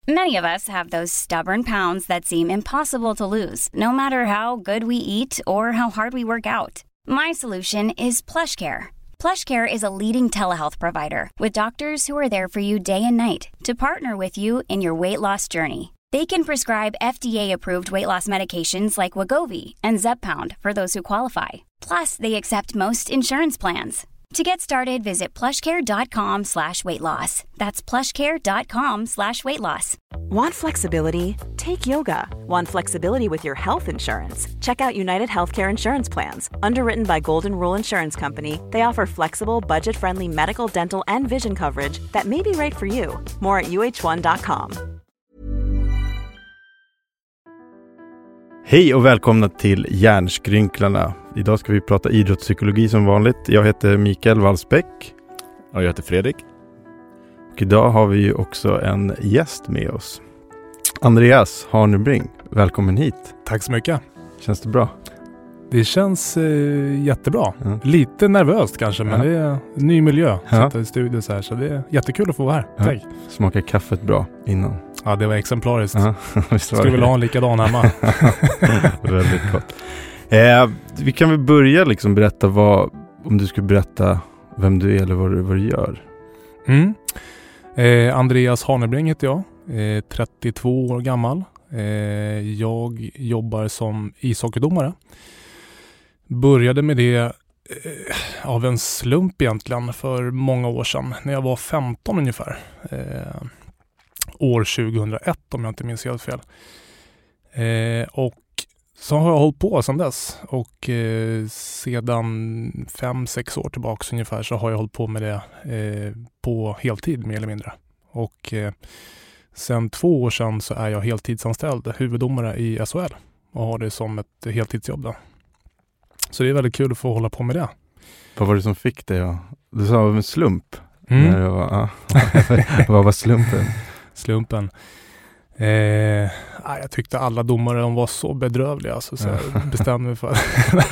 Many of us have those stubborn pounds that seem impossible to lose, no matter how good we eat or how hard we work out. My solution is PlushCare. PlushCare is a leading telehealth provider with doctors who are there for you day and night to partner with you in your weight loss journey. They can prescribe FDA-approved weight loss medications like Wegovy and Zepbound for those who qualify. Plus, they accept most insurance plans. To get started, visit plushcare.com/weightloss. That's plushcare.com/weightloss. Want flexibility? Take yoga. Want flexibility with your health insurance? Check out United Healthcare Insurance Plans. Underwritten by Golden Rule Insurance Company, they offer flexible, budget-friendly medical, dental, and vision coverage that may be right for you. More at uh1.com. Hej och välkomna till Hjärnskrynklarna. Idag ska vi prata idrottspsykologi som vanligt. Jag heter Mikael Wallsbäck. Och jag heter Fredrik. Och idag har vi ju också en gäst med oss. Andreas Harnebring, välkommen hit. Tack så mycket. Känns det bra? Det känns jättebra. Lite nervöst kanske, men det är en ny miljö. Sitta i studion så här, så det är jättekul att få vara här. Tack. Smakar kaffet bra innan? Ja, det var exemplariskt. Skulle vilja ha en likadan hemma. Väldigt gott. Vi kan väl börja liksom berätta om du skulle berätta vem du är eller vad du gör. Andreas Harnebring heter jag. 32 år gammal. Jag jobbar som ishockeydomare. Började med det av en slump egentligen för många år sedan. När jag var 15 ungefär. År 2001 om jag inte minns helt fel. Och så har jag hållit på sedan dess. Och sedan 5-6 år tillbaka ungefär så har jag hållit på med det på heltid mer eller mindre. Och sen 2 år sedan så är jag heltidsanställd huvuddomare i SHL. Och har det som ett heltidsjobb då. Så det är väldigt kul att få hålla på med det. Vad var det som fick dig? Du sa en slump. Vad var slumpen? Slumpen. Jag tyckte alla domare de var så bedrövliga så jag bestämde mig för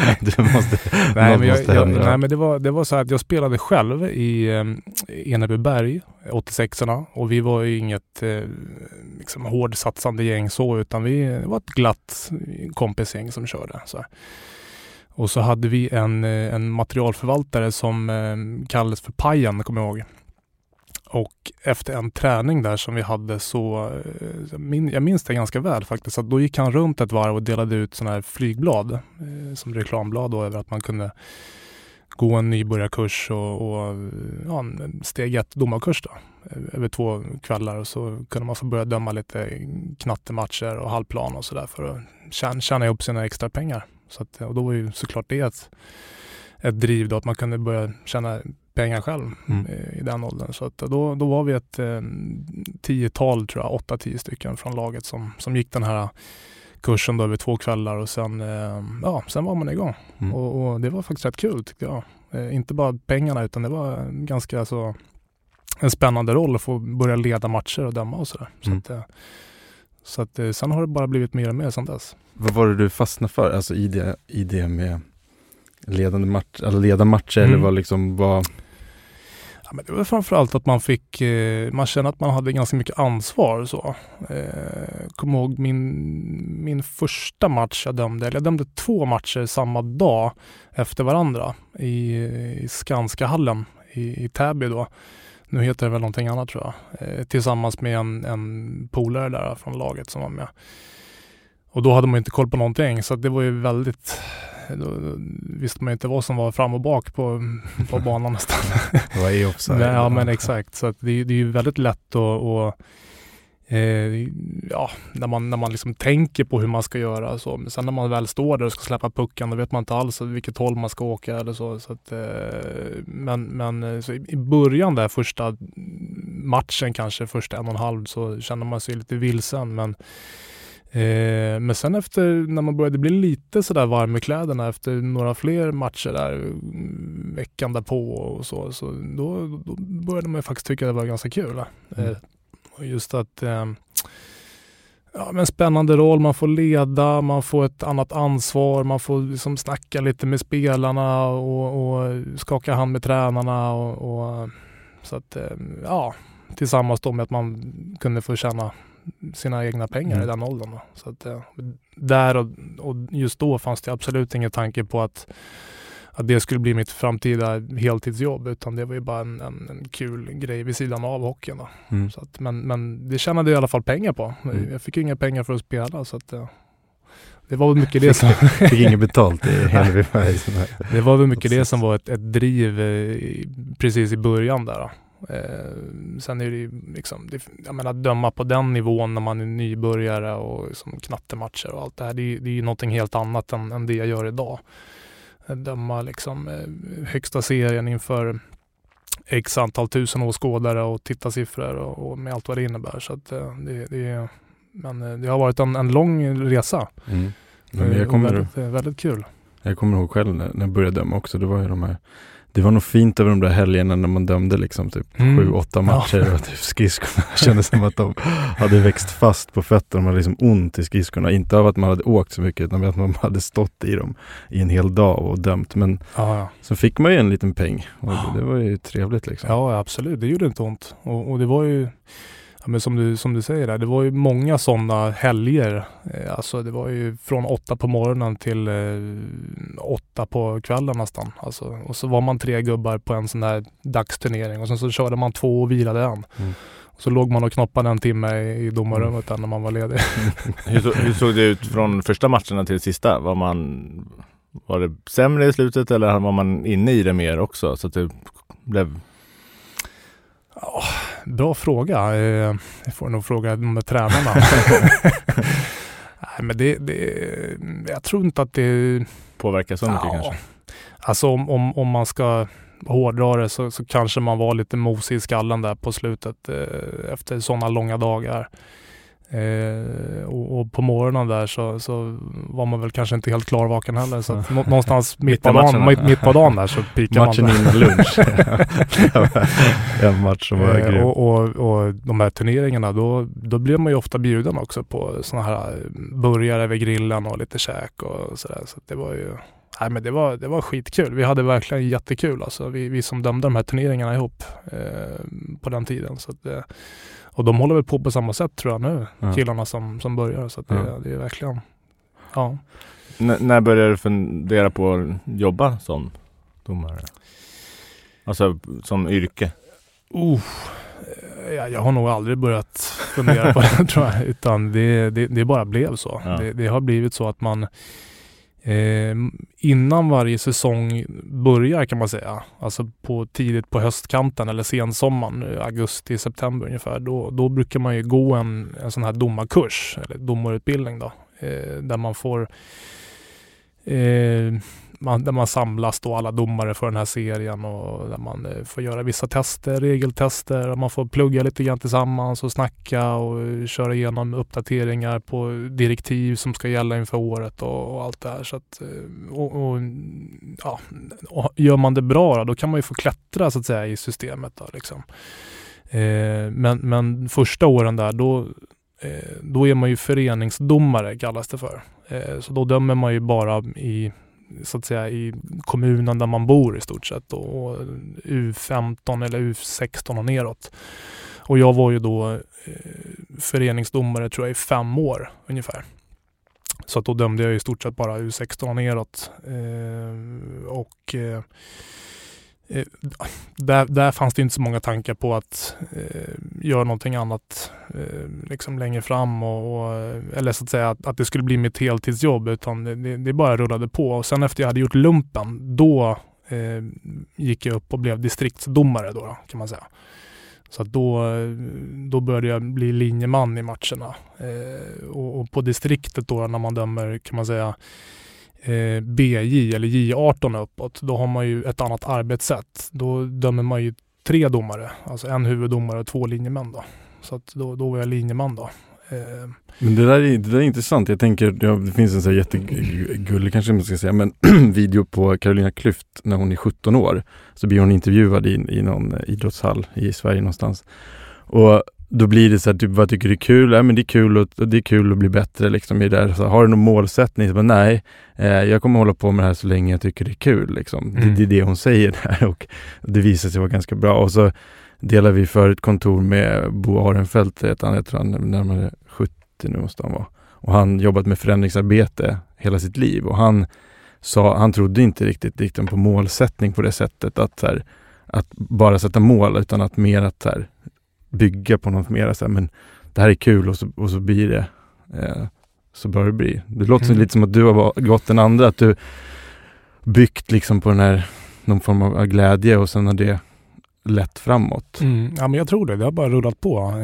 men det var så här att jag spelade själv i Enebyberg 86orna och vi var ju inget liksom hårdsatsande gäng så, utan det var ett glatt kompisgäng som körde så här. Och så hade vi en materialförvaltare som kallades för Pajen, kommer jag ihåg. Och efter en träning där som vi hade så, jag minns det ganska väl faktiskt, att då gick han runt ett varv och delade ut sådana här flygblad som reklamblad då, över att man kunde gå en nybörjarkurs och en steg 1 domarkurs då, över 2 kvällar, och så kunde man få börja döma lite knattematcher och halvplan och sådär för att tjäna ihop sina extra pengar. Så att, och då var ju såklart det ett driv då, att man kunde börja tjäna pengar själv i den åldern. Så att då var vi ett 10-tal, tror jag, 8-10 stycken från laget som gick den här kursen då över 2 kvällar, och sen var man igång. Och det var faktiskt rätt kul tyckte jag. Inte bara pengarna, utan det var ganska så en spännande roll att få börja leda matcher och döma och sådär. Så att sen har det bara blivit mer och mer sedan dess. Vad var det du fastnade för? Alltså i det med leda matcher eller vad liksom var... Ja, men det var framförallt att man kände att man hade ganska mycket ansvar så. Kommer ihåg min första match jag dömde 2 matcher samma dag efter varandra i Skanskahallen i Täby då. Nu heter det väl någonting annat tror jag. Tillsammans med en polare där från laget som var med. Och då hade man inte koll på någonting, så det var ju väldigt... Då visste man inte vad som var fram och bak på banan nästan. Vad är offside? Ja, men exakt. Så att det är ju väldigt lätt att när man liksom tänker på hur man ska göra så. Men sen när man väl står där och ska släppa pucken, då vet man inte alls vilket håll man ska åka eller så. Så att, men så i början där första matchen, kanske första 1,5, så kände man sig lite vilsen, men sen efter när man började bli lite sådär varm i kläderna efter några fler matcher där veckan därpå och så då började man faktiskt tycka det var ganska kul. Och just att men spännande roll, man får leda, man får ett annat ansvar, man får liksom snacka lite med spelarna och skaka hand med tränarna och så att tillsammans då med att man kunde få tjäna sina egna pengar i den åldern. Då. Så att, där och just då fanns det absolut ingen tanke på att det skulle bli mitt framtida heltidsjobb, utan det var ju bara en kul grej vid sidan av hockeyn. Då. Så att, men det tjänade jag i alla fall pengar på. Jag fick ju inga pengar för att spela, så att det var väl mycket det som... Fick inget betalt i Henry Färg. Det var väl mycket det som var ett driv precis i början där. Då. Sen är det ju liksom, jag menar, döma på den nivån när man är nybörjare och liksom knattematcher och allt det här, det är ju någonting helt annat än det jag gör idag. Döma liksom högsta serien inför x antal tusen åskådare och tittarsiffror och med allt vad det innebär. Så att men det har varit en lång resa. Men jag kommer, väldigt kul. Jag kommer ihåg själv när jag började döma också. Det var ju det var nog fint över de där helgerna när man dömde liksom typ 7-8 matcher och typ skridskorna kändes som att de hade växt fast på fötterna. Man hade liksom ont i skridskorna. Inte av att man hade åkt så mycket, utan att man hade stått i dem i en hel dag och dömt. Men så fick man ju en liten peng och det var ju trevligt liksom. Ja, absolut. Det gjorde inte ont. Och det var ju... Ja, men som du säger där, det var ju många sådana helger. Alltså det var ju från 8 på morgonen till 8 på kvällen nästan. Alltså, och så var man 3 gubbar på en sån här dagsturnering och sen så körde man 2 och vilade en. Och så låg man och knoppade en timme i domarrummet när man var ledig. Hur såg det ut från första matcherna till sista? Var det sämre i slutet eller var man inne i det mer också? Så att det blev... Bra fråga. Jag får nog fråga med tränarna. Nej, men jag tror inte att det påverkar så mycket kanske. Alltså om man ska hårdra det så kanske man var lite mosig i skallen där på slutet efter sådana långa dagar. Och på morgonen där så var man väl kanske inte helt klarvaken heller, så att någonstans mitt på dagen där så pikar man matchen innan lunch. En match som var grym. Och de här turneringarna då blev man ju ofta bjuden också på såna här burgare vid grillen och lite käk och sådär, så det var ju men det var skitkul. Vi hade verkligen jättekul alltså, vi som dömde de här turneringarna ihop på den tiden, så att och de håller väl på samma sätt tror jag nu, killarna som börjar, så att det är verkligen När började du fundera på att jobba som domare? Alltså som yrke? Jag har nog aldrig börjat fundera på det tror jag, utan det bara blev så. Det har blivit så att man innan varje säsong börjar kan man säga, alltså tidigt på höstkanten eller sensommaren, augusti, september ungefär, då brukar man ju gå en sån här domarkurs eller domarutbildning då, där man får där man samlas då alla domare för den här serien och där man får göra vissa tester, regeltester, och man får plugga lite grann tillsammans och snacka och köra igenom uppdateringar på direktiv som ska gälla inför året och allt det här. Så att, och gör man det bra då kan man ju få klättra så att säga i systemet då, liksom. Men första åren där då är man ju föreningsdomare kallas det för. Så då dömer man ju bara så att säga i kommunen där man bor i stort sett, och U15 eller U16 och neråt. Och jag var ju då föreningsdomare tror jag i 5 år ungefär. Så att då dömde jag i stort sett bara U16 och neråt. Där fanns det inte så många tankar på att göra någonting annat liksom längre fram eller så att säga att det skulle bli mitt heltidsjobb, utan det bara rullade på. Och sen efter jag hade gjort lumpen då gick jag upp och blev distriktsdomare då kan man säga. Så att då började jag bli linjeman i matcherna och på distriktet då när man dömer kan man säga BJ eller J18 uppåt, då har man ju ett annat arbetssätt. Då dömer man ju 3 domare, alltså en huvuddomare och 2 linjemän då. Så att då var jag linjeman då. Men det där är intressant. Jag tänker, det finns en så här jättegullig kanske man ska säga, men video på Carolina Klüft när hon är 17 år. Så blir hon intervjuad i någon idrottshall i Sverige någonstans. Och då blir det så här, typ, vad tycker du är kul? Ja, men det är kul att bli bättre liksom i det där. Så har du någon målsättning? Så bara, nej, jag kommer hålla på med det här så länge jag tycker det är kul liksom. Det är det hon säger där, och det visar sig vara ganska bra. Och så delar vi för ett kontor med Bo Arenfeldt, han heter han, närmare 70 nu måste han vara. Och han jobbat med förändringsarbete hela sitt liv, och han trodde inte riktigt på målsättning på det sättet att bara sätta mål, utan att mer att bygga på något mer så här, men det här är kul och så blir det så bör det bli. Det låter lite som att du har gått den andra, att du byggt liksom på den här någon form av glädje, och sen har det lett framåt. Ja, men jag tror det har bara rullat på.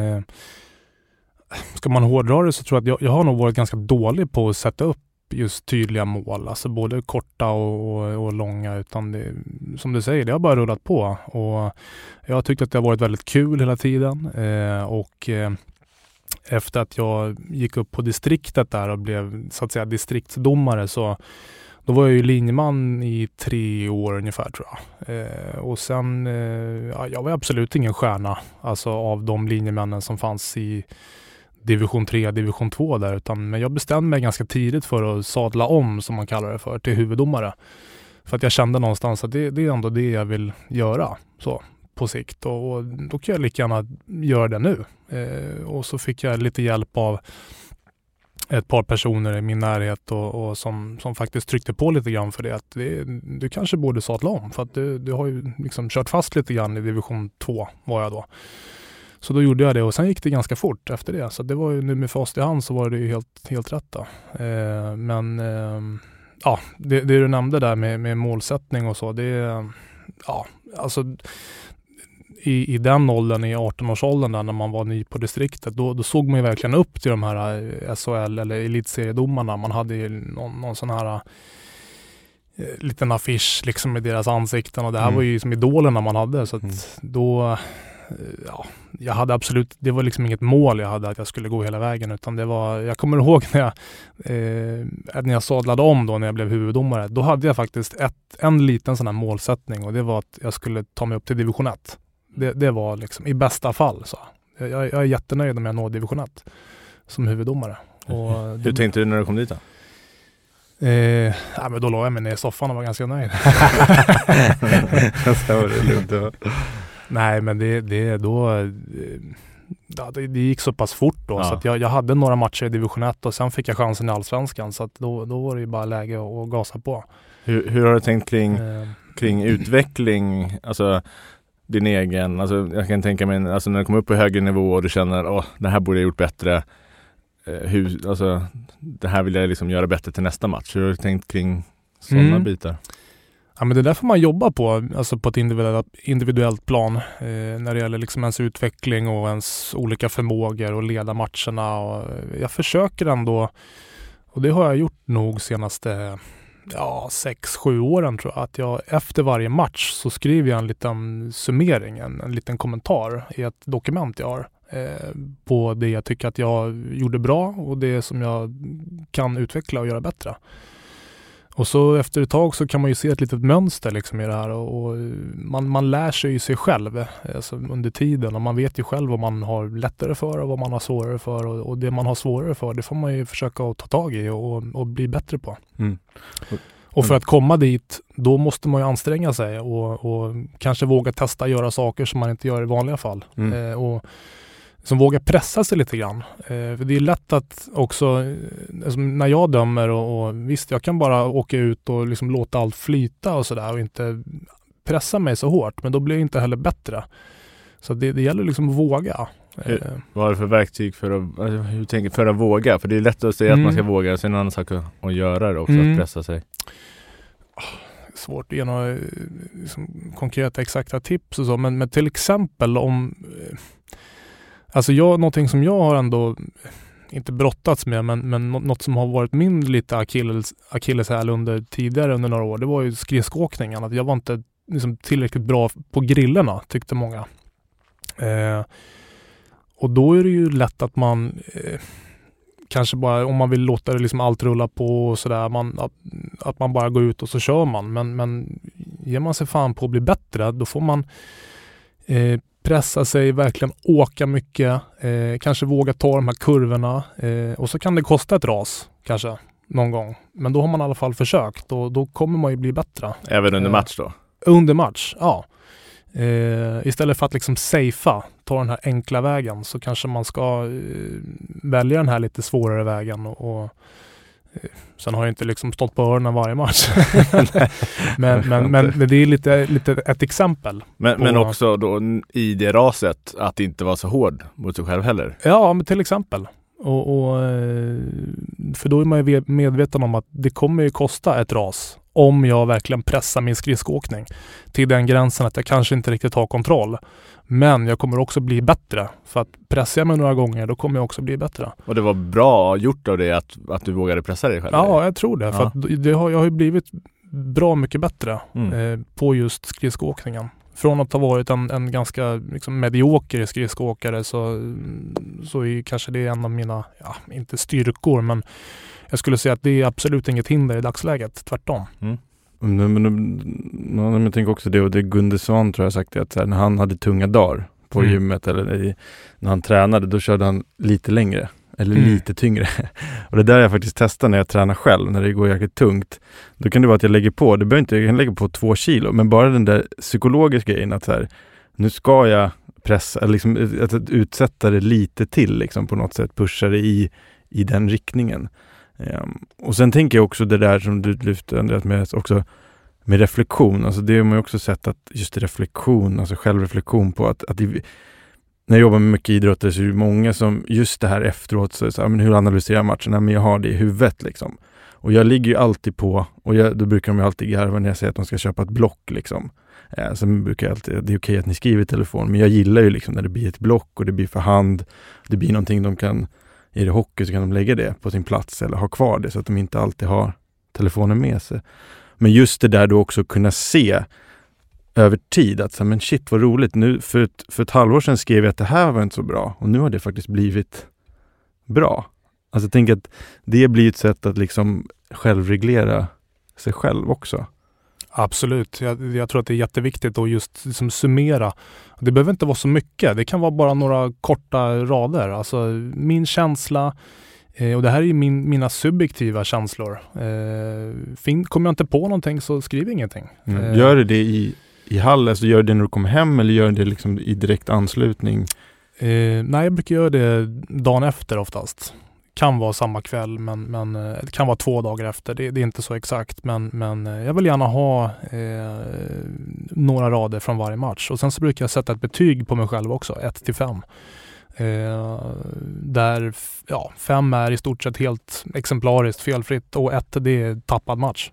Ska man hårdra det så tror jag att jag har nog varit ganska dålig på att sätta upp just tydliga mål, alltså både korta och långa, utan det, som du säger, det har bara rullat på, och jag har tyckt att det har varit väldigt kul hela tiden, och efter att jag gick upp på distriktet där och blev så att säga distriktsdomare, så då var jag ju linjeman i 3 år ungefär, tror jag. Och sen, jag var absolut ingen stjärna, alltså av de linjemännen som fanns i division 3, division 2 där, men jag bestämde mig ganska tidigt för att sadla om, som man kallar det för, till huvuddomare. För att jag kände någonstans att det är ändå det jag vill göra så på sikt, och då kan jag lika gärna göra det nu. Och så fick jag lite hjälp av ett par personer i min närhet och som faktiskt tryckte på lite grann för det, att du kanske borde sadla om, för att du har ju liksom kört fast lite grann i division 2 var jag då. Så då gjorde jag det, och sen gick det ganska fort efter det. Så det var ju, nu med fast i hand så var det ju helt rätt då. Men det du nämnde där med målsättning och så, alltså i den åldern, i 18-årsåldern där, när man var ny på distriktet, då såg man ju verkligen upp till de här SHL eller elitseriedomarna. Man hade ju någon sån här liten affisch liksom i deras ansikten, och det här var ju som idolerna man hade, så att då jag hade absolut, det var liksom inget mål jag hade att jag skulle gå hela vägen, utan det var, jag kommer ihåg när jag sadlade om då, när jag blev huvuddomare, då hade jag faktiskt en liten sån här målsättning, och det var att jag skulle ta mig upp till division 1. Det var liksom i bästa fall så. Jag är jättenöjd om jag når division 1 som huvuddomare. Och hur tänkte du när du kom dit då? Men då låg jag mig ner i soffan och var ganska nöjd. Så var det lugnt. Nej, men det gick så pass fort då, så att jag hade några matcher i division 1 och sen fick jag chansen i Allsvenskan, så att då var det ju bara läge att gasa på. Hur har du tänkt kring utveckling, alltså din egen, alltså jag kan tänka mig, alltså när du kommer upp på högre nivå och du känner det här borde jag gjort bättre, alltså det här vill jag liksom göra bättre till nästa match. Hur har du tänkt kring sådana bitar? Ja, men det där får man jobba på, alltså på ett individuellt plan, när det gäller liksom ens utveckling och ens olika förmågor och leda matcherna. Och jag försöker ändå, och det har jag gjort nog senaste 6-7 åren tror jag, att jag efter varje match så skriver jag en liten summering, en liten kommentar i ett dokument jag har på det jag tycker att jag gjorde bra och det som jag kan utveckla och göra bättre. Och så efter ett tag så kan man ju se ett litet mönster liksom i det här, och man lär sig ju sig själv alltså under tiden, och man vet ju själv vad man har lättare för och vad man har svårare för, och det man har svårare för, det får man ju försöka att ta tag i och bli bättre på. Och för att komma dit, då måste man ju anstränga sig och kanske våga testa göra saker som man inte gör i vanliga fall. Och som vågar pressa sig lite grann. För det är lätt att också, alltså när jag dömer och visst, jag kan bara åka ut och liksom låta allt flyta och sådär och inte pressa mig så hårt, men då blir jag inte heller bättre. Så det gäller liksom att våga. Vad är det för verktyg för att våga? För det är lätt att säga att man ska våga, sen en annan sak att göra det också, att pressa sig. Svårt att ge några liksom konkreta exakta tips och så, men till exempel om alltså någonting som jag har ändå inte brottats med, men något som har varit min lite akilleshäl under några år, det var ju skridskoåkningen. Att jag var inte liksom tillräckligt bra på grillerna, tyckte många. Och då är det ju lätt att man kanske bara, om man vill låta det liksom allt rulla på och sådär, att man bara går ut och så kör man. Men ger man sig fan på att bli bättre, då får man pressa sig, verkligen åka mycket, kanske våga ta de här kurvorna, och så kan det kosta ett ras kanske någon gång, men då har man i alla fall försökt, och då kommer man ju bli bättre. Även under match då? Under match, ja. Istället för att liksom safea, ta den här enkla vägen, så kanske man ska välja den här lite svårare vägen. Och sen har jag inte liksom stått på öronen varje match. men det är lite ett exempel. Men också då i det raset att inte vara så hård mot sig själv heller. Ja, men till exempel. För då är man ju medveten om att det kommer ju kosta ett ras om jag verkligen pressar min skridskoåkning till den gränsen att jag kanske inte riktigt har kontroll. Men jag kommer också bli bättre. För att pressar jag mig några gånger, då kommer jag också bli bättre. Och det var bra gjort av det att du vågade pressa dig själv? Ja, jag tror det. För att jag har ju blivit bra mycket bättre på just skridskoåkningen. Från att ha varit en ganska liksom medioker skridskoåkare så är kanske det en av mina, inte styrkor, men jag skulle säga att det är absolut inget hinder i dagsläget, tvärtom. Men jag tänker också det, och det Gunde Svan tror jag sagt det, att så här, när han hade tunga dagar på gymmet eller när han tränade, då körde han lite längre eller lite tyngre. Och det där jag faktiskt testar när jag tränar själv, när det går jäkligt tungt. Då kan det vara att jag lägger på, jag kan lägga på 2 kilo, men bara den där psykologiska grejen att så här, nu ska jag pressa, liksom, att utsätta det lite till liksom, på något sätt, pusha det i den riktningen. Och sen tänker jag också det där som du lyfte, Andreas, med också med reflektion. Alltså det har man ju också sett att just reflektion, alltså självreflektion på att när jag jobbar med mycket idrotter så är det många som just det här efteråt så men hur analyserar matchen? Nej, men jag har det i huvudet liksom. Och jag ligger ju alltid på, och då brukar de ju alltid garva när jag säger att de ska köpa ett block liksom. Sen brukar jag alltid, det är okej att ni skriver i telefon, men jag gillar ju liksom när det blir ett block och det blir för hand, det blir någonting de kan, i det hockey så kan de lägga det på sin plats eller ha kvar det så att de inte alltid har telefonen med sig. Men just det där då också kunna se över tid att men shit vad roligt, nu för ett halvår sedan skrev jag att det här var inte så bra och nu har det faktiskt blivit bra. Alltså jag tänker att det blir ett sätt att liksom självreglera sig själv också. Absolut. Jag tror att det är jätteviktigt att just liksom summera. Det behöver inte vara så mycket. Det kan vara bara några korta rader. Alltså min känsla, och det här är ju mina subjektiva känslor. Kommer jag inte på någonting så skriv ingenting. Gör det i hall, alltså gör det när du kommer hem eller gör det liksom i direkt anslutning? Nej, jag brukar göra det dagen efter oftast. Kan vara samma kväll, men det kan vara 2 dagar efter. Det är inte så exakt, men jag vill gärna ha några rader från varje match. Och sen så brukar jag sätta ett betyg på mig själv också, 1-5. Där 5 är i stort sett helt exemplariskt felfritt och 1 det är tappad match.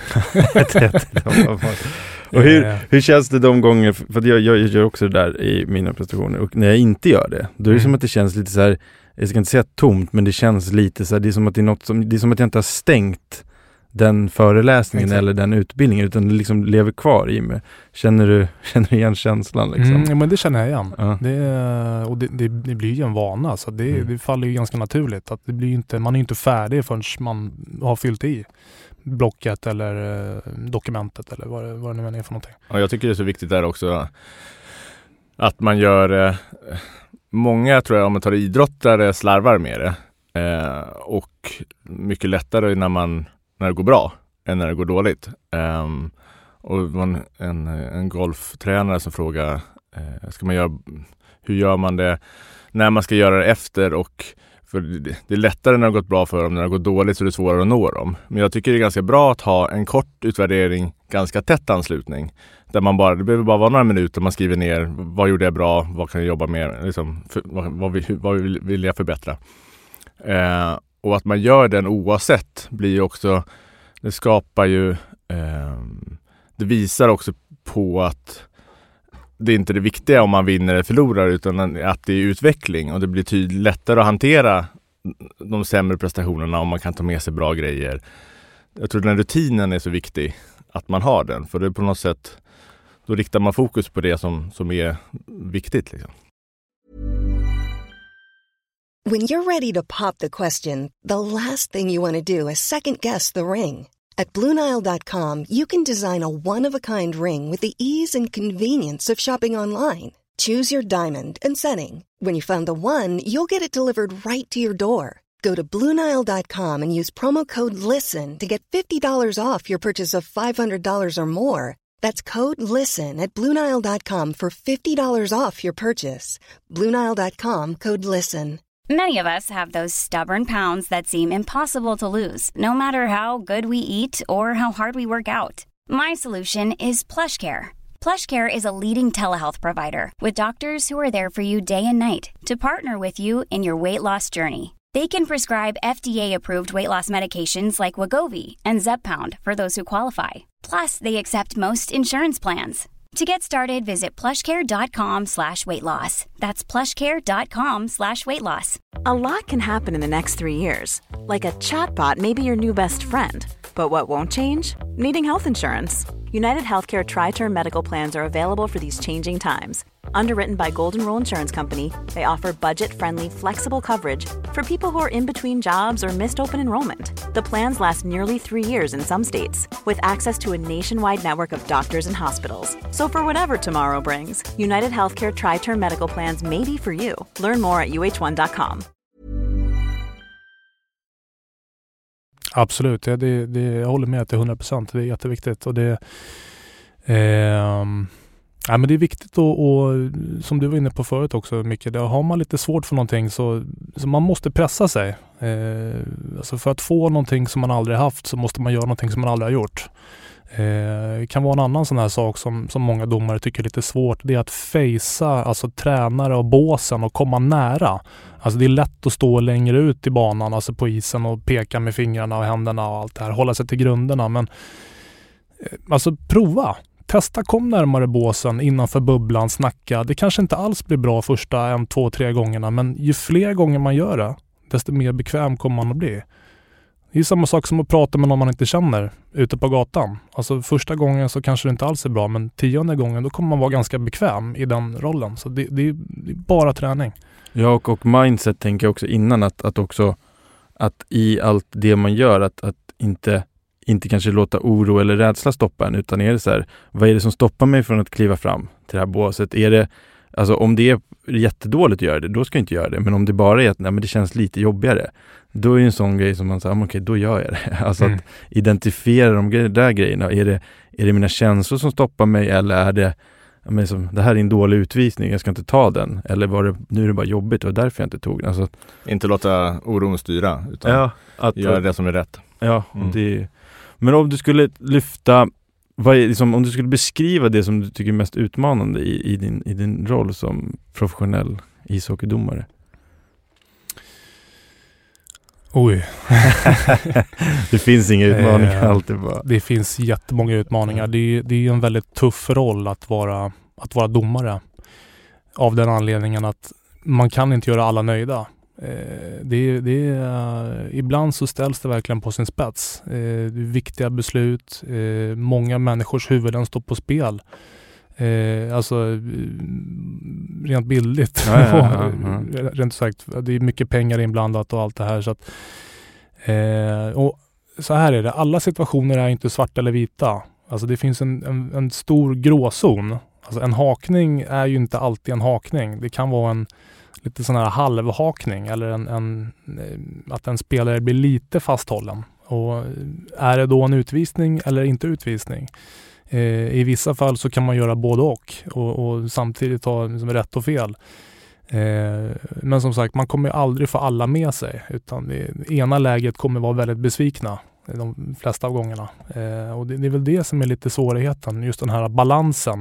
Och hur känns det de gånger, för att jag gör också det där i mina prestationer, och när jag inte gör det, då är det som att det känns lite så här, jag ska inte säga tomt, men det känns lite så här, det är som att det är något det är som att jag inte har stängt den föreläsningen eller den utbildningen, utan det liksom lever kvar i mig. Känner du igen känslan liksom? Ja, men det känner jag igen. Ja. Det blir ju en vana, så det faller ju ganska naturligt. Att det blir inte, man är inte färdig förrän man har fyllt i blocket eller dokumentet eller vad det nu är för någonting. Ja, jag tycker det är så viktigt där också att man gör många, tror jag, om man tar idrottare slarvar med det och mycket lättare när det går bra än när det går dåligt. Och det var en golftränare som frågade hur gör man det när man ska göra det efter, och för det är lättare när det har gått bra för dem, när det går dåligt så är det svårare att nå dem. Men jag tycker det är ganska bra att ha en kort utvärdering, ganska tätt anslutning, där det behöver bara vara några minuter, man skriver ner vad gjorde jag bra, vad kan jag jobba med, liksom, vad vill jag förbättra. Och att man gör den oavsett blir ju också, det skapar ju, det visar också på att det är inte det viktiga om man vinner eller förlorar, utan att det är utveckling, och det blir tydligt lättare att hantera de sämre prestationerna om man kan ta med sig bra grejer. Jag tror den rutinen är så viktig att man har den, för det är på något sätt, då riktar man fokus på det som är viktigt liksom. When you're ready to pop the question, the last thing you want to do is second guess the ring. At BlueNile.com, you can design a one-of-a-kind ring with the ease and convenience of shopping online. Choose your diamond and setting. When you find the one, you'll get it delivered right to your door. Go to BlueNile.com and use promo code LISTEN to get $50 off your purchase of $500 or more. That's code LISTEN at BlueNile.com for $50 off your purchase. BlueNile.com, code LISTEN. Many of us have those stubborn pounds that seem impossible to lose, no matter how good we eat or how hard we work out. My solution is PlushCare. PlushCare is a leading telehealth provider with doctors who are there for you day and night to partner with you in your weight loss journey. They can prescribe FDA-approved weight loss medications like Wegovy and Zepbound for those who qualify. Plus, they accept most insurance plans. To get started, visit plushcare.com/weightloss. That's plushcare.com/weightloss. A lot can happen in the next 3 years. Like a chatbot may be your new best friend. But what won't change? Needing health insurance. United Healthcare Tri-Term Medical Plans are available for these changing times. Underwritten by Golden Rule Insurance Company, they offer budget-friendly, flexible coverage for people who are in between jobs or missed open enrollment. The plans last nearly 3 years in some states, with access to a nationwide network of doctors and hospitals. So for whatever tomorrow brings, United Healthcare Tri-Term Medical Plans may be for you. Learn more at uh1.com. Absolut, jag håller med till 100%. Det är jätteviktigt. Och men det är viktigt och som du var inne på förut också, Micke, där har man lite svårt för någonting så man måste pressa sig. Alltså för att få någonting som man aldrig haft så måste man göra någonting som man aldrig har gjort. Det kan vara en annan sån här sak som många domare tycker är lite svårt. Det är att facea, alltså tränare och båsen och komma nära. Alltså det är lätt att stå längre ut i banan, alltså på isen och peka med fingrarna och händerna och allt det här. Hålla sig till grunderna. Men alltså prova. Testa, kom närmare båsen innanför bubblan, snacka. Det kanske inte alls blir bra första 1, 2, 3 gångerna. Men ju fler gånger man gör det, desto mer bekväm kommer man att bli. Det är samma sak som att prata med någon man inte känner ute på gatan. Alltså första gången så kanske det inte alls är bra, men 10:e gången då kommer man vara ganska bekväm i den rollen. Så det är bara träning. Ja, och mindset tänker jag också innan att också att i allt det man gör att inte kanske låta oro eller rädsla stoppa en, utan är det så här, vad är det som stoppar mig från att kliva fram till det här båset? Är det, alltså om det är jättedåligt att göra det, då ska jag inte göra det. Men om det bara är att nej, men det känns lite jobbigare, då är det en sån grej som man säger, okej, då gör jag det. Alltså att identifiera de där grejerna. Är det mina känslor som stoppar mig, eller är det det här är en dålig utvisning, jag ska inte ta den, eller nu är det bara jobbigt och därför jag inte tog den. Alltså, inte låta oron styra, utan göra det som är rätt. Ja, men om du skulle lyfta, om du skulle beskriva det som du tycker är mest utmanande i din roll som professionell ishockeydomare. Oj. Det finns inga utmaningar alltid bara. Det finns jättemånga utmaningar. Det är en väldigt tuff roll att vara domare. Av den anledningen att man kan inte göra alla nöjda. Ibland så ställs det verkligen på sin spets. Det är viktiga beslut. Många människors huvuden står på spel. Alltså rent bildligt. Rent sagt, det är mycket pengar inblandat och allt det här. Så att, och så här är det. Alla situationer är inte svarta eller vita. Alltså det finns en stor gråzon. Alltså en hakning är ju inte alltid en hakning. Det kan vara en lite sån här halvhakning eller att en spelare blir lite fasthållen. Och är det då en utvisning eller inte utvisning? I vissa fall så kan man göra både och samtidigt ha liksom rätt och fel. Men som sagt, man kommer aldrig få alla med sig, utan det ena läget kommer vara väldigt besvikna de flesta av gångerna. Och det är väl det som är lite svårigheten, just den här balansen.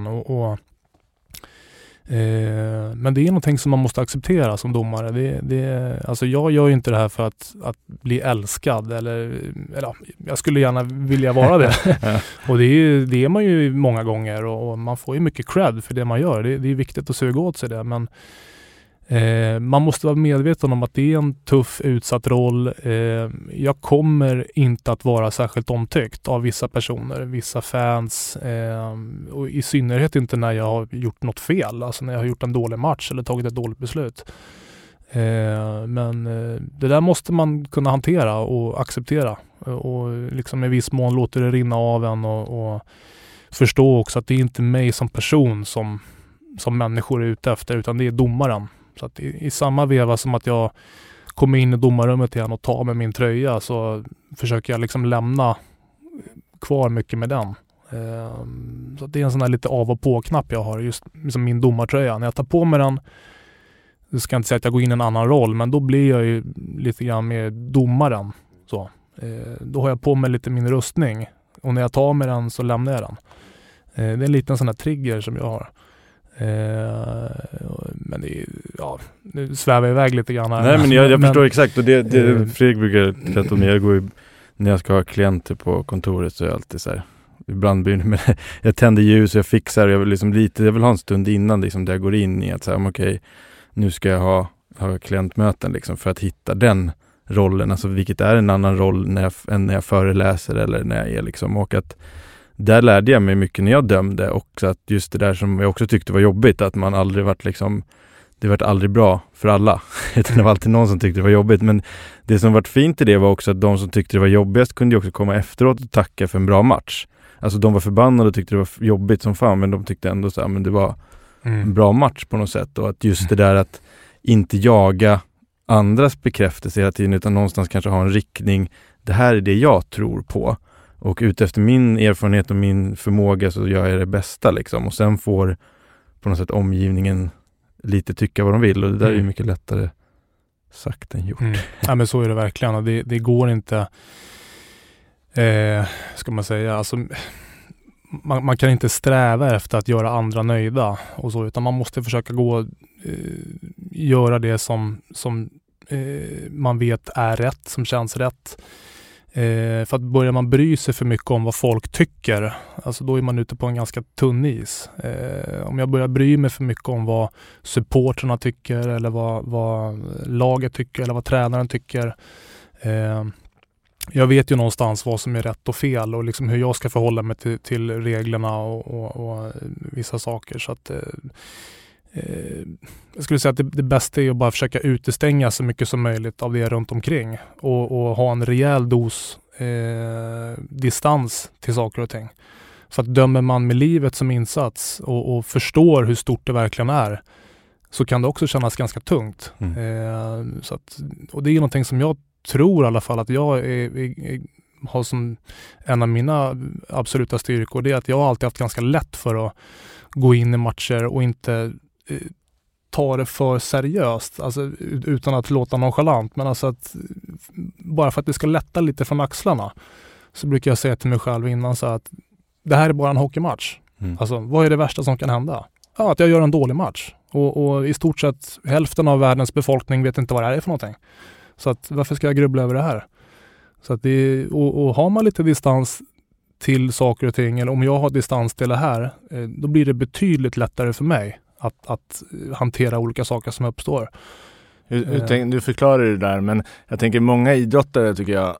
Men det är någonting som man måste acceptera som domare. Alltså jag gör ju inte det här för att bli älskad eller jag skulle gärna vilja vara det. Och det är man ju många gånger och man får ju mycket cred för det man gör. Det är viktigt att suga åt sig det, men man måste vara medveten om att det är en tuff, utsatt roll. Jag kommer inte att vara särskilt omtyckt av vissa personer, vissa fans, och i synnerhet inte när jag har gjort något fel, alltså när jag har gjort en dålig match eller tagit ett dåligt beslut. Men det där måste man kunna hantera och acceptera och liksom i viss mån låter det rinna av en och förstå också att det är inte mig som person som människor är ute efter, utan det är domaren. Så att i samma veva som att jag kommer in i domarrummet igen och tar med min tröja, så försöker jag liksom lämna kvar mycket med den. Så det är en sån här lite av och på-knapp jag har, just liksom min domartröja. När jag tar på mig den, jag ska inte säga att jag går in i en annan roll, men då blir jag ju lite grann mer domaren. Så. Då har jag på mig lite min rustning, och när jag tar med den så lämnar jag den. Det är en liten sån här trigger som jag har. Men det är, ja, nu svävar jag iväg lite grann här. Nej, men jag förstår exakt, och det Fredrik brukar berätta om. Jag går när jag ska ha klienter på kontoret, så är jag alltid så här, ibland blir det med, jag tänder ljus och jag fixar, jag vill liksom jag vill ha en stund innan liksom, där jag går in i att säga, okej, nu ska jag ha klientmöten liksom, för att hitta den rollen, alltså vilket är en annan roll än när jag föreläser eller när jag är liksom, och att där lärde jag mig mycket när jag dömde också, att just det där som jag också tyckte var jobbigt, att man aldrig varit liksom, det varit aldrig bra för alla. Det var alltid någon som tyckte det var jobbigt, men det som varit fint i det var också att de som tyckte det var jobbigast kunde ju också komma efteråt och tacka för en bra match. Alltså de var förbannade och tyckte det var jobbigt som fan, men de tyckte ändå så här, men det var en bra match på något sätt, och att just det där att inte jaga andras bekräftelse hela tiden, utan någonstans kanske ha en riktning, det här är det jag tror på. Och utefter min erfarenhet och min förmåga så gör jag det bästa liksom. Och sen får på något sätt omgivningen lite tycka vad de vill. Och det där är ju mycket lättare sagt än gjort. Ja, men så är det verkligen. Och det går inte, ska man säga, alltså, man kan inte sträva efter att göra andra nöjda och så, utan man måste försöka göra det som man vet är rätt, som känns rätt. För att börjar man bry sig för mycket om vad folk tycker, alltså då är man ute på en ganska tunn is. Om jag börjar bry mig för mycket om vad supporterna tycker, eller vad laget tycker, eller vad tränaren tycker. Jag vet ju någonstans vad som är rätt och fel, och liksom hur jag ska förhålla mig till reglerna och vissa saker. Så att jag skulle säga att det bästa är att bara försöka utestänga så mycket som möjligt av det runt omkring, och ha en rejäl dos distans till saker och ting. För att dömer man med livet som insats och förstår hur stort det verkligen är, så kan det också kännas ganska tungt. Så att, och det är någonting som jag tror i alla fall att jag har som en av mina absoluta styrkor, det är att jag har alltid haft ganska lätt för att gå in i matcher och inte ta det för seriöst, alltså utan att låta nonchalant, men alltså att bara för att det ska lätta lite från axlarna, så brukar jag säga till mig själv innan så att det här är bara en hockeymatch. Alltså vad är det värsta som kan hända? Ja, att jag gör en dålig match, och i stort sett hälften av världens befolkning vet inte vad det här är för någonting. Så att varför ska jag grubbla över det här? Så att och har man lite distans till saker och ting, eller om jag har distans till det här, då blir det betydligt lättare för mig att hantera olika saker som uppstår. Du förklarar det där, men jag tänker många idrottare tycker jag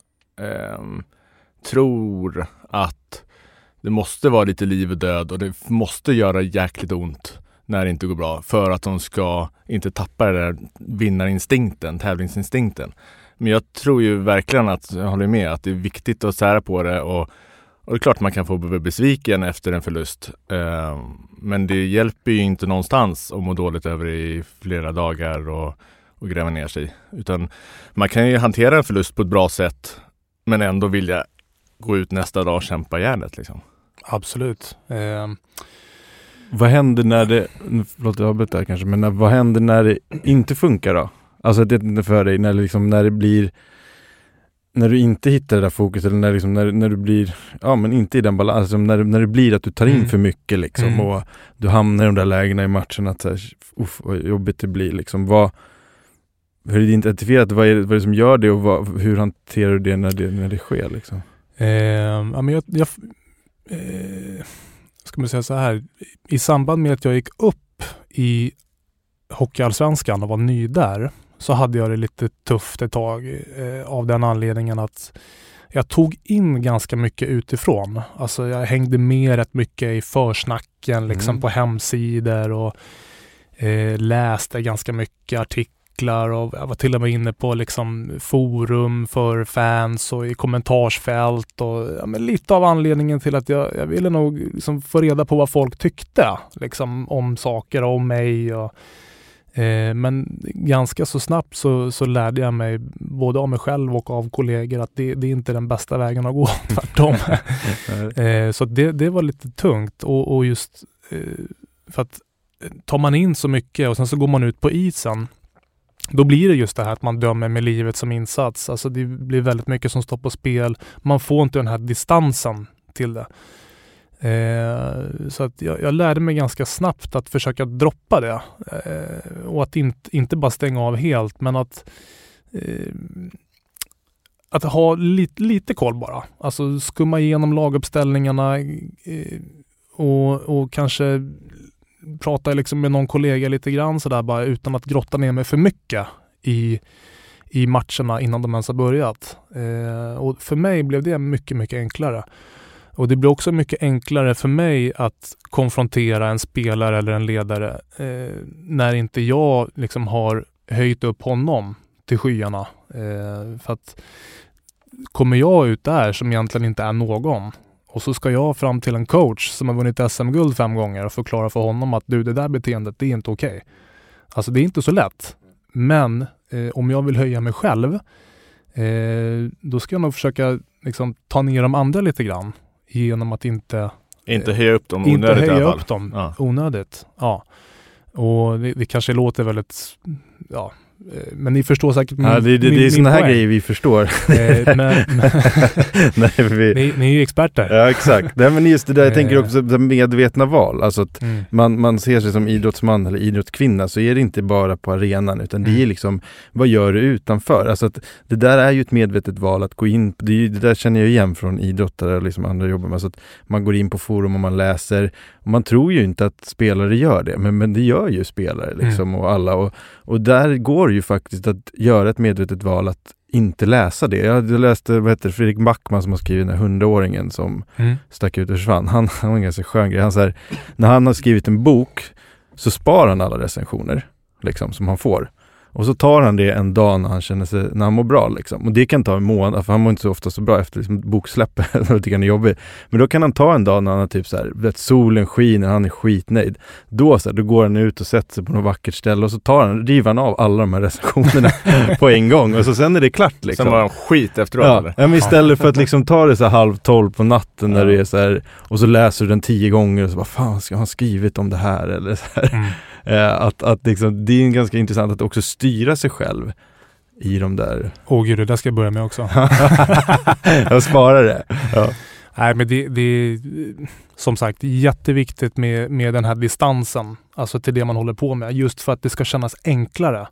tror att det måste vara lite liv och död, och det måste göra jäkligt ont när det inte går bra, för att de ska inte tappa den där vinnarinstinkten, tävlingsinstinkten. Men jag tror ju verkligen att, jag håller med, att det är viktigt att sära på det, och det är klart man kan få bli besviken efter en förlust. Men det hjälper ju inte någonstans att må dåligt över i flera dagar och gräva ner sig. Utan man kan ju hantera en förlust på ett bra sätt, men ändå vilja gå ut nästa dag och kämpa järnet liksom. Absolut. Vad händer när det, förlåt jag avbryter där kanske, men vad händer när det inte funkar då? Alltså det är inte för dig, när det blir, när du inte hittar det där fokuset, eller när du blir, ja men inte i den balansen, alltså när det blir att du tar in för mycket liksom, och du hamnar i de där lägena i matchen att så här, vad jobbigt det blir liksom. Hur är det identifierat, vad är det som gör det, och hur hanterar du det när det sker liksom? Ja, men jag ska man säga så här, i samband med att jag gick upp i Hockeyallsvenskan och var ny där, så hade jag det lite tufft ett tag, av den anledningen att jag tog in ganska mycket utifrån. Alltså jag hängde med rätt mycket i försnacken liksom på hemsidor, och läste ganska mycket artiklar, och jag var till och med inne på liksom forum för fans och i kommentarsfält, och ja, men lite av anledningen till att jag ville nog liksom få reda på vad folk tyckte liksom om saker och om mig, och Men ganska så snabbt så lärde jag mig både av mig själv och av kollegor att det är inte den bästa vägen att gå, tvärtom. Så det var lite tungt och just för att tar man in så mycket och sen så går man ut på isen, då blir det just det här att man dömer med livet som insats. Alltså det blir väldigt mycket som står på spel. Man får inte den här distansen till det. Så att jag lärde mig ganska snabbt att försöka droppa det. Och att inte bara stänga av helt, men att ha lite koll bara. Alltså skumma igenom laguppställningarna och kanske prata liksom med någon kollega lite grann sådär bara utan att grotta ner mig för mycket i matcherna innan de ens har börjat. Och för mig blev det mycket, mycket enklare. Och det blir också mycket enklare för mig att konfrontera en spelare eller en ledare när inte jag liksom har höjt upp honom till skyarna. För att kommer jag ut där som egentligen inte är någon och så ska jag fram till en coach som har vunnit SM-guld 5 gånger och förklara för honom att det där beteendet, det är inte okej. Alltså det är inte så lätt. Men om jag vill höja mig själv då ska jag nog försöka liksom ta ner de andra lite grann genom att inte höja upp dem onödigt. Inte höja upp dem onödigt. Ja. Och det kanske låter väldigt men ni förstår säkert det är såna här grejer vi förstår. Ni är ju experter. Ja, exakt. Nej, men just det där, jag tänker också medvetna val. Alltså att man ser sig som idrottsman eller idrottskvinna, så är det inte bara på arenan, utan det är liksom, vad gör du utanför? Alltså att det där är ju ett medvetet val att gå in. Det där känner jag igen från idrottare och liksom andra jobbar med. Alltså att man går in på forum och man läser. Och man tror ju inte att spelare gör det, men det gör ju spelare liksom, och alla. Och där går ju faktiskt att göra ett medvetet val att inte läsa det. Jag läste Fredrik Backman som har skrivit den här 100-åringen som stack ut och försvann. Han har en ganska skön grej. Han så här, när han har skrivit en bok så sparar han alla recensioner liksom, som han får. Och så tar han det en dag när han känner sig, när han mår bra liksom. Och det kan ta en månad, för han mår inte så ofta så bra efter liksom, boksläppet. Jag tycker han är jobbig. Men då kan han ta en dag när han har typ så här, solen skiner, han är skitnöjd. Då går han ut och sätter sig på något vackert ställe och så river han av alla de här recensionerna på en gång. Och så sen är det klart liksom. Sen var han skit efteråt. Ja, men istället för att liksom ta det så här 11:30 på natten när det är så här, och så läser du den 10 gånger och så bara, fan ska han skrivit om det här eller så här. Att liksom, det är ganska intressant att också styra sig själv i de där. Gud, det där ska jag börja med också. Jag sparar det. Ja. Nej, men det är som sagt jätteviktigt med den här distansen, alltså till det man håller på med, just för att det ska kännas enklare.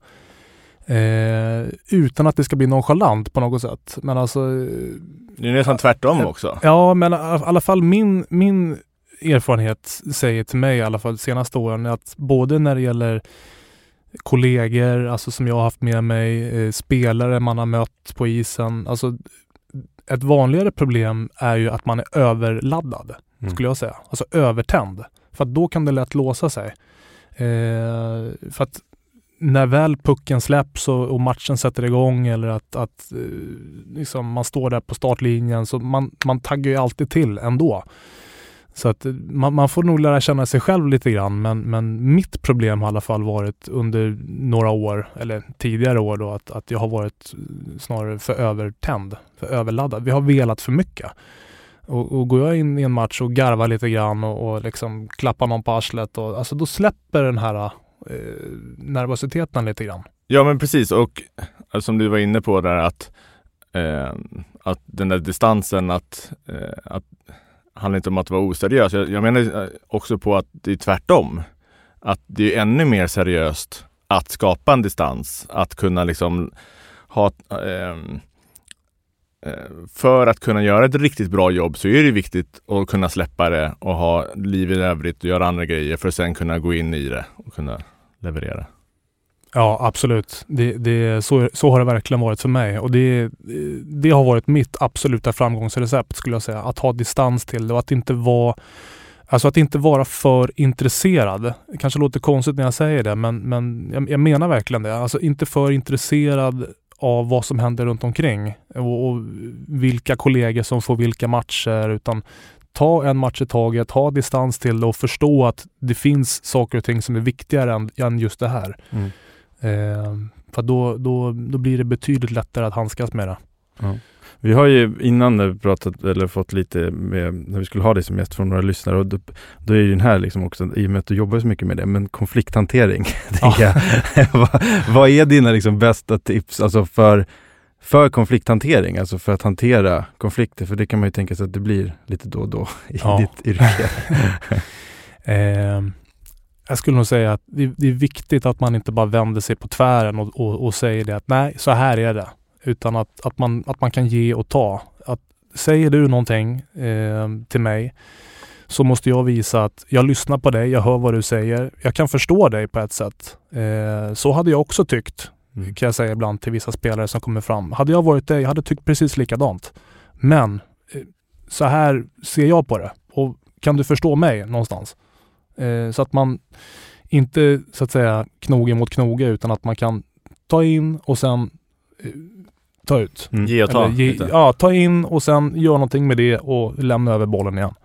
Utan att det ska bli nonchalant på något sätt. Men alltså, det är nästan tvärtom också. Ja, men i alla fall min erfarenhet säger till mig i alla fall de senaste åren att både när det gäller kollegor, alltså som jag har haft med mig, spelare man har mött på isen, alltså ett vanligare problem är ju att man är överladdad, skulle jag säga. Alltså övertänd. För att då kan det lätt låsa sig. För att när väl pucken släpps och matchen sätter igång eller att liksom man står där på startlinjen, så man taggar ju alltid till ändå. Så att man får nog lära känna sig själv lite grann, men mitt problem har i alla fall varit under några år, eller tidigare år då, att jag har varit snarare för övertänd, för överladdad. Vi har velat för mycket. Och går jag in i en match och garvar lite grann och liksom klappar någon på arslet, och, alltså då släpper den här nervositeten lite grann. Ja, men precis. Och alltså, som du var inne på där, att den där distansen, att handlar inte om att vara oseriös. Jag menar också på att det är tvärtom. Att det är ännu mer seriöst att skapa en distans. Att kunna liksom ha... för att kunna göra ett riktigt bra jobb så är det viktigt att kunna släppa det och ha livet i övrigt och göra andra grejer för att sen kunna gå in i det och kunna leverera. Ja, absolut. Så har det verkligen varit för mig. Och det har varit mitt absoluta framgångsrecept, skulle jag säga. Att ha distans till det och att inte vara för intresserad. Det kanske låter konstigt när jag säger det, men jag menar verkligen det. Alltså inte för intresserad av vad som händer runt omkring och vilka kollegor som får vilka matcher, utan ta en match i taget, ha distans till det och förstå att det finns saker och ting som är viktigare än just det här. För då blir det betydligt lättare att handskas med det. Ja. Vi har ju innan pratat eller fått lite med, när vi skulle ha det som gäst från några lyssnare, och då är ju den här liksom också, i och med att du jobbar så mycket med det, men konflikthantering. Vad är dina liksom bästa tips alltså för konflikthantering, alltså för att hantera konflikter? För det kan man ju tänka sig att det blir lite då och då i ditt yrke. Jag skulle nog säga att det är viktigt att man inte bara vänder sig på tvären och säger det att nej, så här är det. Utan att man kan ge och ta. Att säger du någonting till mig, så måste jag visa att jag lyssnar på dig, jag hör vad du säger. Jag kan förstå dig på ett sätt. Så hade jag också tyckt, kan jag säga ibland till vissa spelare som kommer fram. Hade jag varit dig, jag hade tyckt precis likadant. Men så här ser jag på det. Och kan du förstå mig någonstans? Så att man inte så att säga knoge mot knoge, utan att man kan ta in och sen ta ut. Ge och ta. Ta in och sen gör någonting med det och lämna över bollen igen.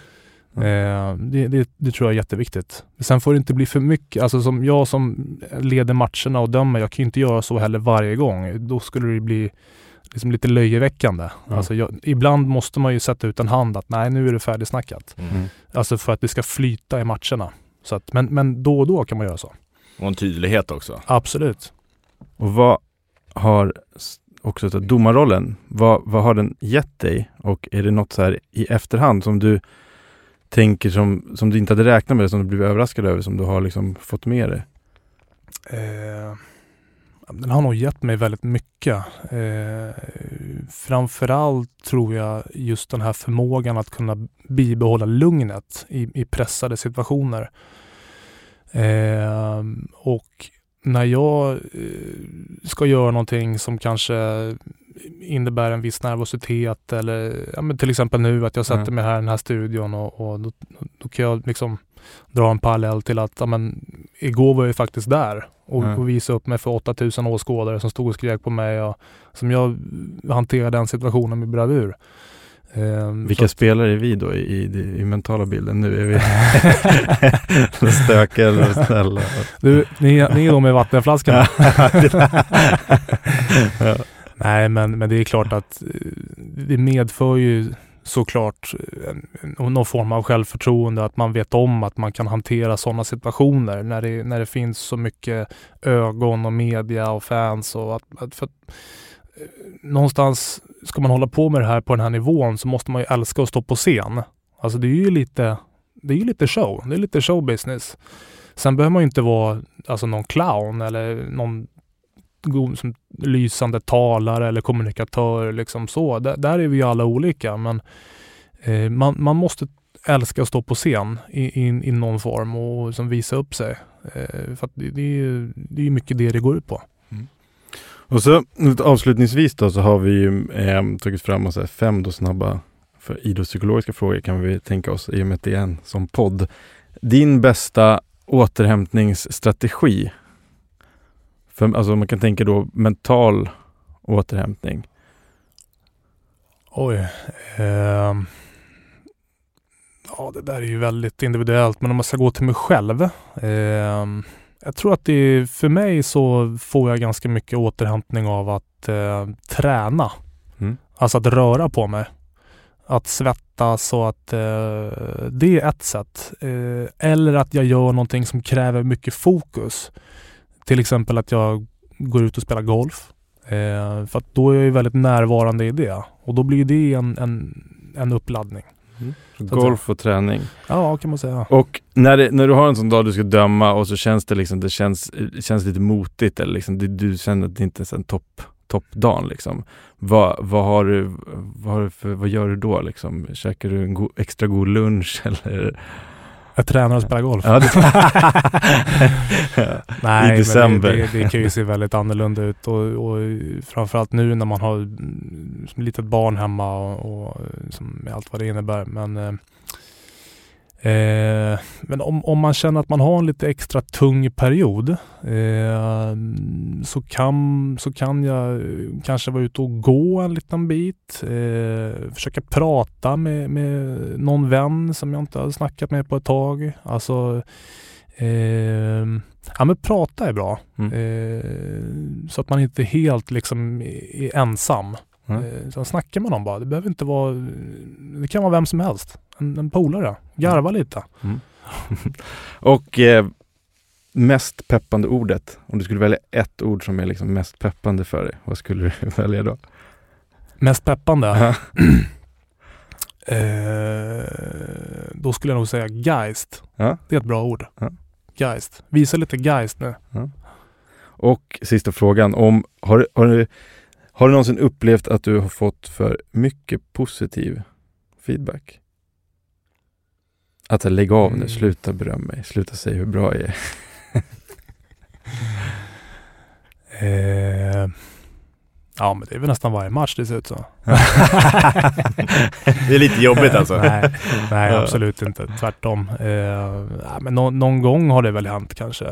Det tror jag är jätteviktigt. Sen får det inte bli för mycket. Alltså som jag som leder matcherna och dömer, jag kan ju inte göra så heller varje gång. Då skulle det bli liksom lite löjeväckande. Alltså ibland måste man ju sätta ut en hand att nej, nu är det färdigsnackat. Alltså för att det ska flyta i matcherna. Så att, men då och då kan man göra så. Och en tydlighet också. Absolut. Och vad har också domarrollen, vad har den gett dig? Och är det något så här i efterhand som du tänker som du inte hade räknat med, som du blev överraskad över, som du har liksom fått med dig? Den har nog gett mig väldigt mycket. Framförallt tror jag just den här förmågan att kunna bibehålla lugnet i pressade situationer. Och när jag ska göra någonting som kanske innebär en viss nervositet, eller men till exempel nu att jag sätter mig här i den här studion och då kan jag liksom dra en parallell till att igår var jag faktiskt där och visa upp mig för 8000 åskådare som stod och skrek på mig, och som jag hanterade den situationen med bravur. Vilka spelare är vi då i mentala bilden nu? Är vi stökiga eller snälla? Ni är de med vattenflaskorna. Nej, men det är klart att det medför ju såklart någon form av självförtroende, att man vet om att man kan hantera sådana situationer när det finns så mycket ögon och media och fans, och för någonstans ska man hålla på med det här på den här nivån, så måste man ju älska att stå på scen. Alltså det är ju lite show. Det är lite showbusiness. Sen behöver man ju inte vara någon clown eller någon god som lysande talare eller kommunikatör liksom så. Där är vi ju alla olika, men man måste älska att stå på scen i någon form och som visa upp sig. För att det är ju mycket det går ut på. Och så avslutningsvis då, så har vi ju tagit fram 5 då snabba för idrottspsykologiska frågor, kan vi tänka oss, i och med att det är en som podd. Din bästa återhämtningsstrategi? Alltså man kan tänka då mental återhämtning. Oj. Det där är ju väldigt individuellt, men om man ska gå till mig själv. Jag tror att för mig så får jag ganska mycket återhämtning av att träna. Alltså att röra på mig. Att svettas, så att det är ett sätt. Eller att jag gör någonting som kräver mycket fokus. Till exempel att jag går ut och spelar golf. För att då är jag ju väldigt närvarande i det. Och då blir det en uppladdning. Golf och träning. Ja, kan man säga. Och när du har en sån dag du ska döma, och så känns det liksom, det känns lite motigt, eller liksom, du känner att det inte är en toppdagen liksom. Vad gör du då liksom? Käkar du en extra god lunch eller? Jag tränar och spelar golf. Ja, Nej, i december. Men det kan ju se väldigt annorlunda ut, och framförallt nu när man har ett litet barn hemma och med allt vad det innebär. Men Men om man känner att man har en lite extra tung period så kan jag kanske vara ute och gå en liten bit. Försöka prata med någon vän som jag inte har snackat med på ett tag. Alltså, men prata är bra. Så att man inte helt liksom är ensam. Så snackar man om bara. Det behöver inte vara... Det kan vara vem som helst. En polare. Garva lite. Och mest peppande ordet. Om du skulle välja ett ord som är liksom mest peppande för dig. Vad skulle du välja då? Mest peppande? Då skulle jag nog säga geist. Det är ett bra ord. Geist. Visa lite geist nu. Och sista frågan. Har du någonsin upplevt att du har fått för mycket positiv feedback? Att lägga av nu, sluta berömma mig, sluta säga hur bra jag är. Ja, men det är väl nästan varje match det ser ut så. Det är lite jobbigt alltså. Nej, absolut inte. Tvärtom. Men någon gång har det väl hänt kanske.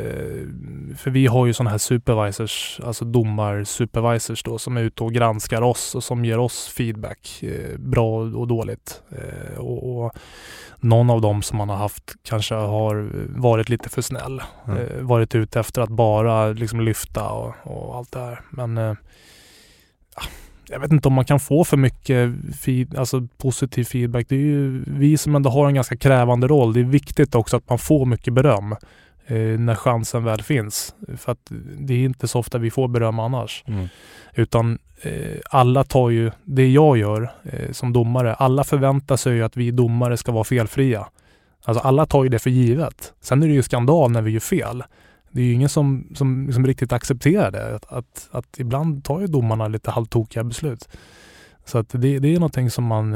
För vi har ju sådana här supervisors, alltså domar-supervisors då, som är ute och granskar oss och som ger oss feedback, bra och dåligt. Och någon av dem som man har haft kanske har varit lite för snäll. Varit ute efter att bara liksom lyfta och allt det här. Men jag vet inte om man kan få för mycket positiv feedback. Det är ju vi som ändå har en ganska krävande roll. Det är viktigt också att man får mycket beröm när chansen väl finns. För att det är inte så ofta vi får beröm annars. Utan alla tar ju det jag gör som domare. Alla förväntar sig ju att vi domare ska vara felfria. Alltså alla tar ju det för givet. Sen är det ju skandal när vi gör fel. Det är ju ingen som riktigt accepterar det. Att ibland tar ju domarna lite halvtokiga beslut. Så att det är någonting som man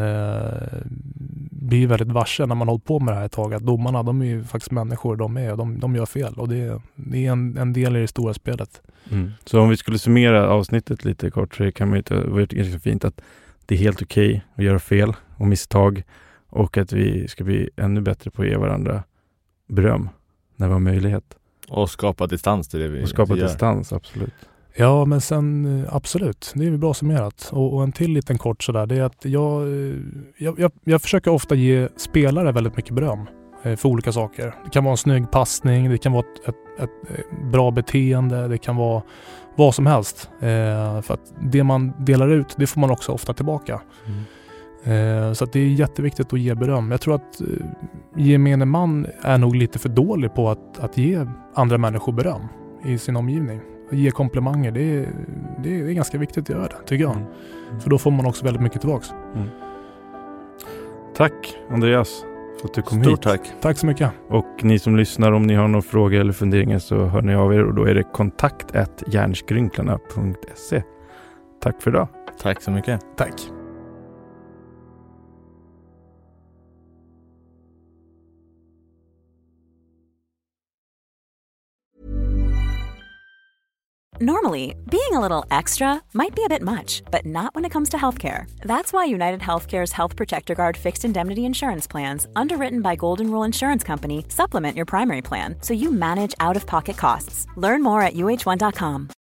blir väldigt varse när man håller på med det här ett tag. Att domarna, de är ju faktiskt människor, de gör fel. Och det är en del i det stora spelet. Så om vi skulle summera avsnittet lite kort, så kan man ju vara ganska fint att det är helt okej att göra fel och misstag. Och att vi ska bli ännu bättre på att ge varandra beröm när vi har möjlighet. Och skapa distans till det vi gör. Och skapa gör. distans, absolut. Ja, men sen absolut. Det är bra summerat. Och en till liten kort sådär, det är att jag försöker ofta ge spelare väldigt mycket beröm för olika saker. Det kan vara en snygg passning, det kan vara ett bra beteende, det kan vara vad som helst. För att det man delar ut, det får man också ofta tillbaka. Så att det är jätteviktigt att ge beröm. Jag tror att gemene man är nog lite för dålig på att ge andra människor beröm i sin omgivning. Att ge komplimanger, det är ganska viktigt att göra det, tycker jag. För då får man också väldigt mycket tillbaks. Tack Andreas för att du kom hit. Stort tack. Tack så mycket. Och ni som lyssnar, om ni har några frågor eller funderingar så hör ni av er, och då är det kontakt@hjärnskrynklarna.se. Tack för idag. Tack så mycket. Tack. Normally, being a little extra might be a bit much, but not when it comes to healthcare. That's why United Healthcare's Health Protector Guard fixed indemnity insurance plans, underwritten by Golden Rule Insurance Company, supplement your primary plan so you manage out-of-pocket costs. Learn more at uh1.com.